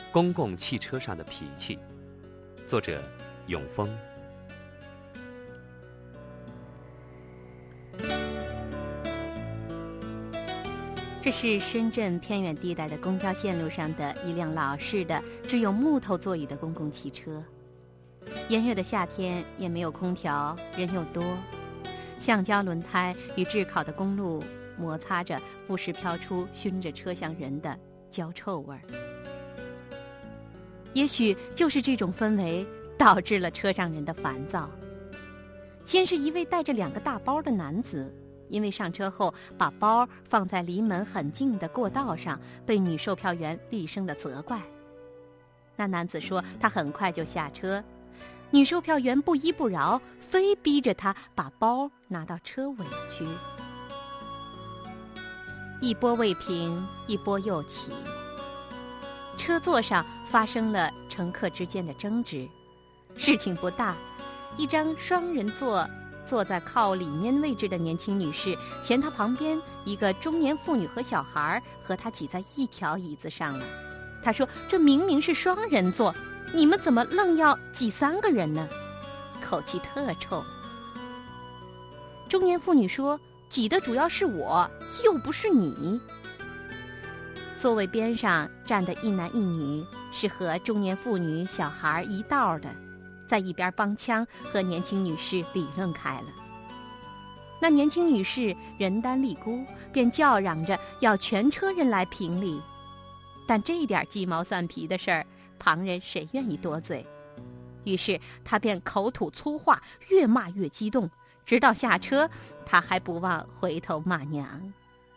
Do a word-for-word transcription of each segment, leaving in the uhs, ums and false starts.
公共汽车上的脾气，作者永峰。 这是深圳偏远地带的公交线路上的一辆老式的只有木头座椅的公共汽车。炎热的夏天也没有空调，人又多，橡胶轮胎与炙烤的公路摩擦着，不时飘出熏着车厢人的焦臭味儿。也许就是这种氛围导致了车上人的烦躁。先是一位带着两个大包的男子，因为上车后把包放在离门很近的过道上，被女售票员厉声地责怪。那男子说他很快就下车，女售票员不依不饶，非逼着他把包拿到车尾去。一波未平，一波又起，车座上发生了乘客之间的争执。事情不大，一张双人座坐在靠里面位置的年轻女士嫌她旁边一个中年妇女和小孩和她挤在一条椅子上了。她说，这明明是双人座，你们怎么愣要挤三个人呢？口气特臭。中年妇女说，挤的主要是我，又不是你。座位边上站的一男一女是和中年妇女小孩一道的，在一边帮腔和年轻女士理论开了。那年轻女士人单力孤，便叫嚷着要全车人来评理。但这点鸡毛蒜皮的事儿，旁人谁愿意多嘴？于是她便口吐粗话，越骂越激动，直到下车，她还不忘回头骂娘。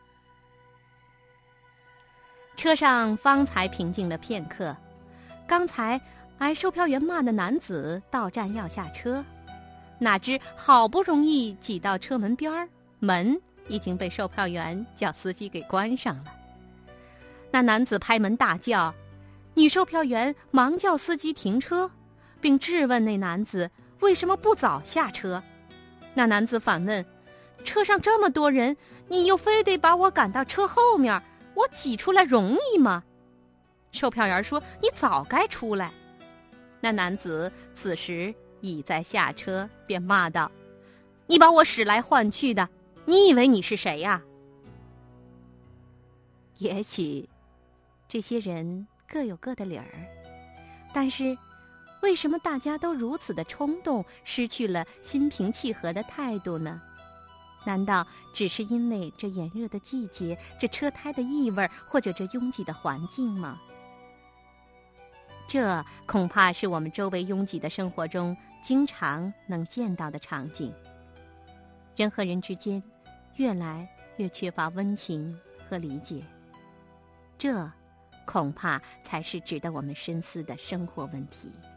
车上方才平静了片刻，刚才挨售票员骂的男子到站要下车，哪知好不容易挤到车门边儿，门已经被售票员叫司机给关上了。那男子拍门大叫，女售票员忙叫司机停车，并质问那男子为什么不早下车。那男子反问，车上这么多人，你又非得把我赶到车后面，我挤出来容易吗？售票员说，你早该出来。那男子此时已在下车，便骂道，你把我使来唤去的，你以为你是谁呀？也许这些人各有各的理儿，但是为什么大家都如此的冲动，失去了心平气和的态度呢？难道只是因为这炎热的季节，这车胎的异味，或者这拥挤的环境吗？这恐怕是我们周围拥挤的生活中经常能见到的场景。人和人之间越来越缺乏温情和理解，这恐怕才是值得我们深思的生活问题。